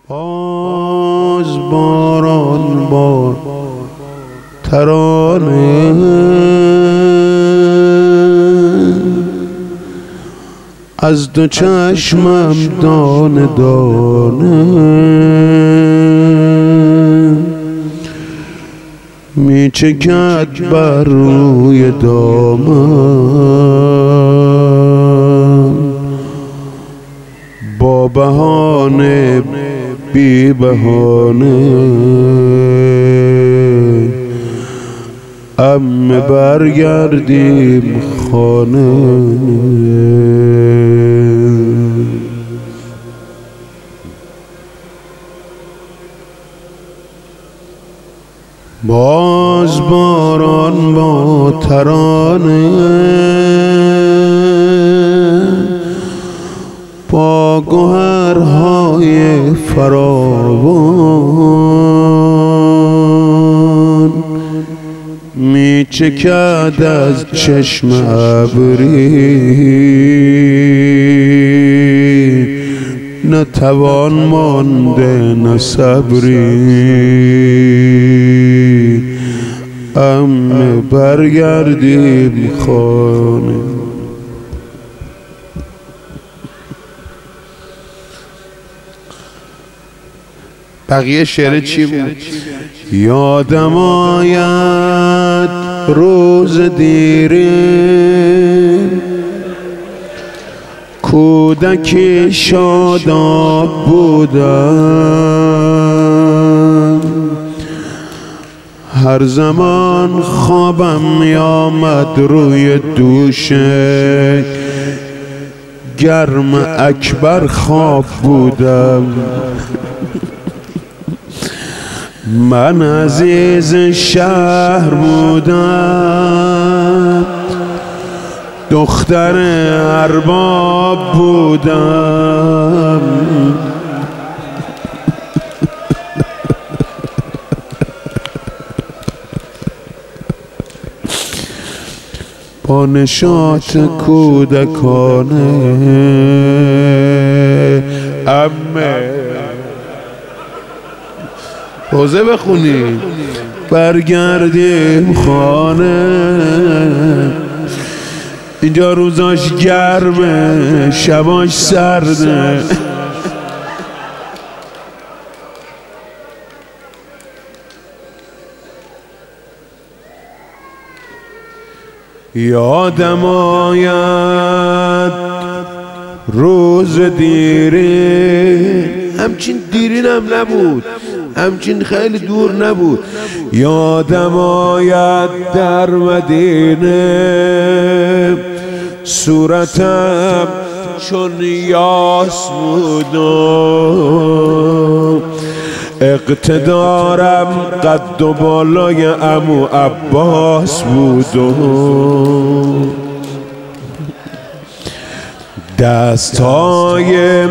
باز باران با ترانه از دو چشمم دانه دانه می چکد بر روی دامن با بهانه بی بهانه عمه برگردیم خانه. باز باران با ترانه با گوهرهای فراوان می چکد از چشم ابری، نه توان مانده نه صبری، عمه برگردیم خانه. بقیه شعر چی بود؟ یادم آید روز دیرین کودکی شاداب بودم، هر زمان خوابم می آمد روی دوشه گرم اکبر خواب بودم. من عزیز شهر بودم، دختر ارباب بودم، با نشاط کودکانه عمه روزه بخونی برگردیم خانه. اینجا روزاش گرمه شباش سرده، یادم آید روز دیرین، همچین دیرین هم نبود، همچین خیلی دور نبود. یادم آید در مدینه صورتم چون یاس بود و اقتدارم قد و بالای عمو عباس بود و دستای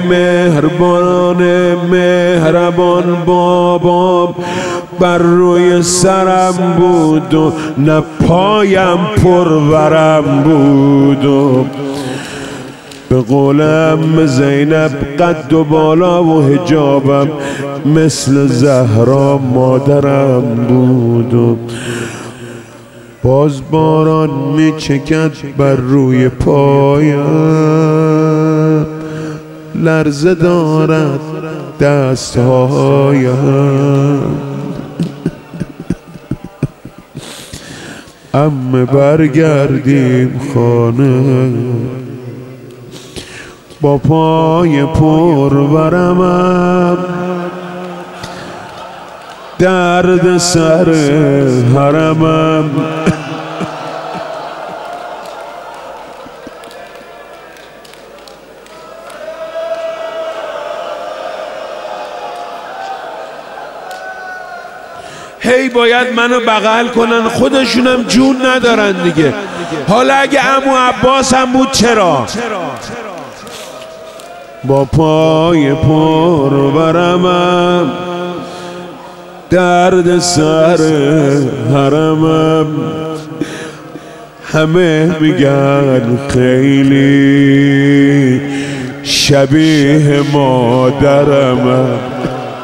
مهربان بابام بر روی سرم بود و نه پایم پرورم بود و به قولم زینب قد و بالا و حجابم مثل زهرا مادرم بود و باز باران می چکد بر روی پایم، لرزه دارد دستهایم، عمه برگردیم خانه. با پای پرورمم درد سر حرمم، هی باید منو بغل کنن، خودشونم جون ندارن دیگه. حالا اگه عمو عباس هم بود چرا؟ با پای پرورمم درد سر حرمم، همه میگن خیلی شبیه مادرمم.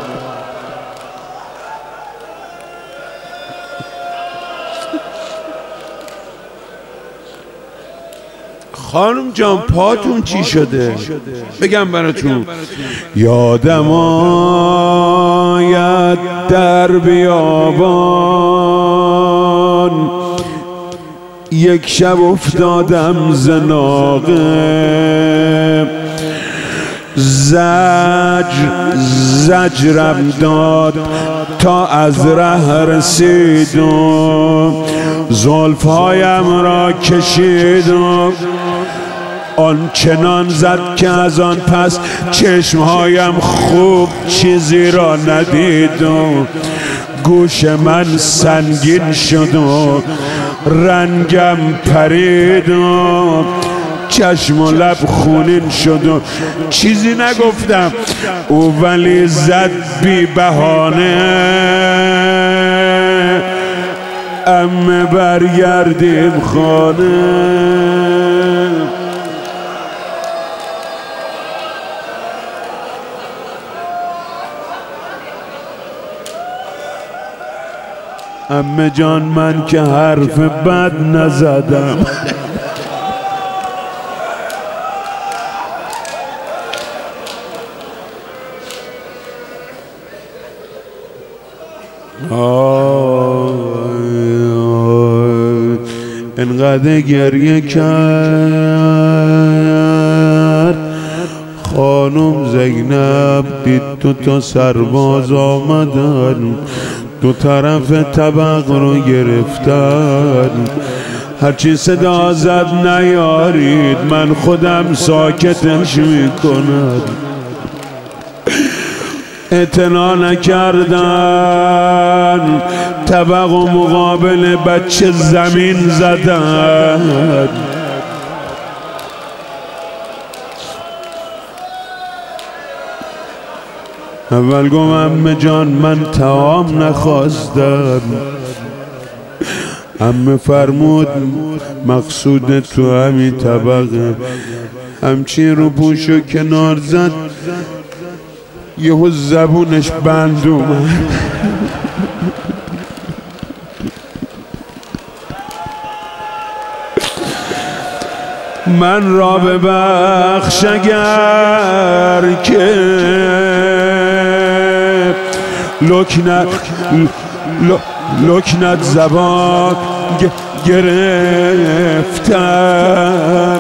خانم جان پاتون چی شده؟ بگم براتون. یادم آید در بیابان یک شب افتادم ز ناقه، زجرم داد تا از ره رسیدم، زلفهایم را کشیدم، آن چنان زد که از آن پس چشمهایم خوب چیزی را ندیدم، گوش من سنگین شد و رنگم پرید و چشم و لب خونین شد و چیزی نگفتم. او ولی زد بی بهانه عمه برگردیم خانه. عمه جان من که حرف بد نزدم. انقدر گریه کرد خانم زینب، دید دو تا سرباز آمدن، دو طرف طبق رو گرفتن، هرچی صدا زد نیارید من خودم ساکتش میکنم. اعتنا نکردن، طبق و مقابل بچه زمین زدن. اول گفت عمه جان من طعام نخواستم، عمه فرمود مقصود تو همین طبقه. همچین رو پوشو کنار زد، یهو زبونش بند اومد. من را ببخش اگر که لکنت زبان گرفتم.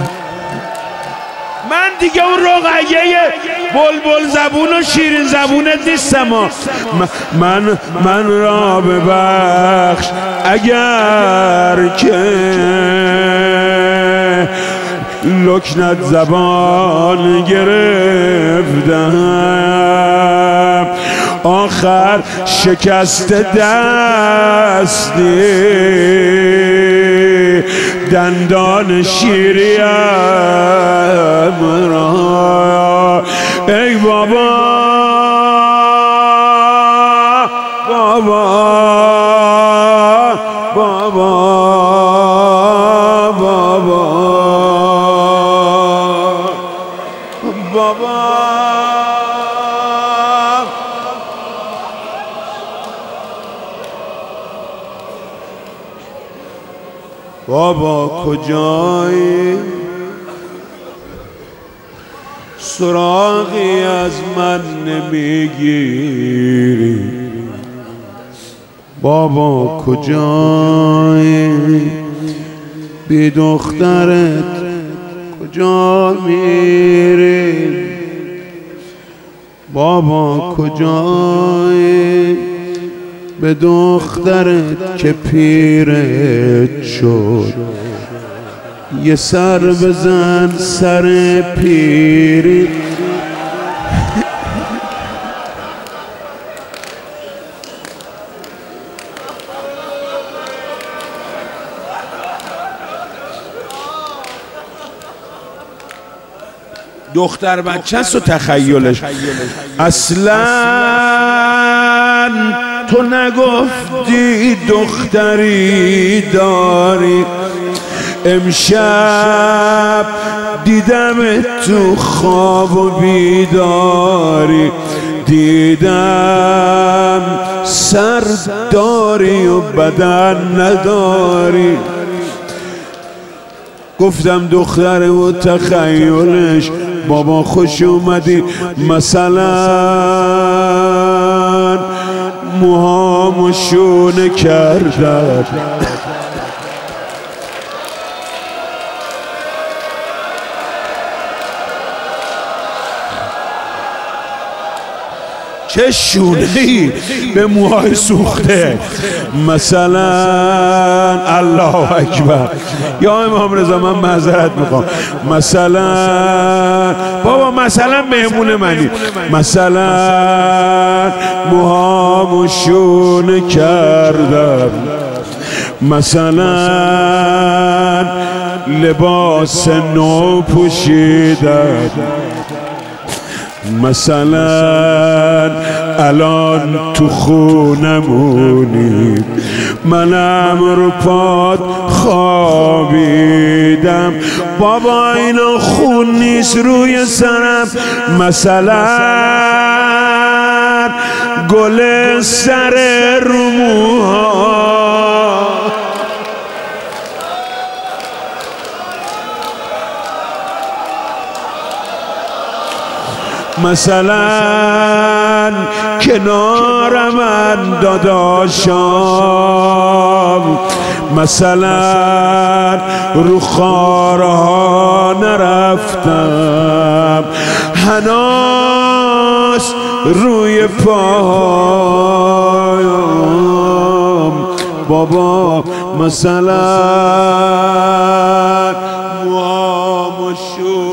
من دیگه اون رقیه بلبل زبون و شیرین زبونت نیستم. من را ببخش اگر که لکنت زبان گرفتم، آخر شکست دستی دندان شیریم را. ای بابا بابا بابا بابا بابا بابا کجایی؟ سراغی از من نمیگیری. بابا کجایی؟ بی دخترت کجا میری؟ بابا کجایی؟ به دخترت که پیرت شد یه سر بزن سر پیری. دختر بچه است و تخیلش. اصلا تو نگفتی دختری داری، امشب دیدم تو خواب و بیداری، دیدم سر داری و بدن نداری. گفتم دختره و تخیلش بابا خوش اومدی، مثلا موهامو شونه کردم. چه شونه‌ای به موهای سوخته، مثلا الله اکبر. یا امام رضا من معذرت میخوام، مثلا بابا مثلا مهمون منی، مثلا موهامو شونه کردم، مثلا لباس نو پوشیدم، مثلا الان تو خونمونی، منم رو پات خوابیدم. بابا اینا خون نیست روی سرم، مثلا گل سر رو موها، مثلا کنار من داداشام، مثلا رو خارها نرفتم، هنوز روی پایم. بابا مثلا موامو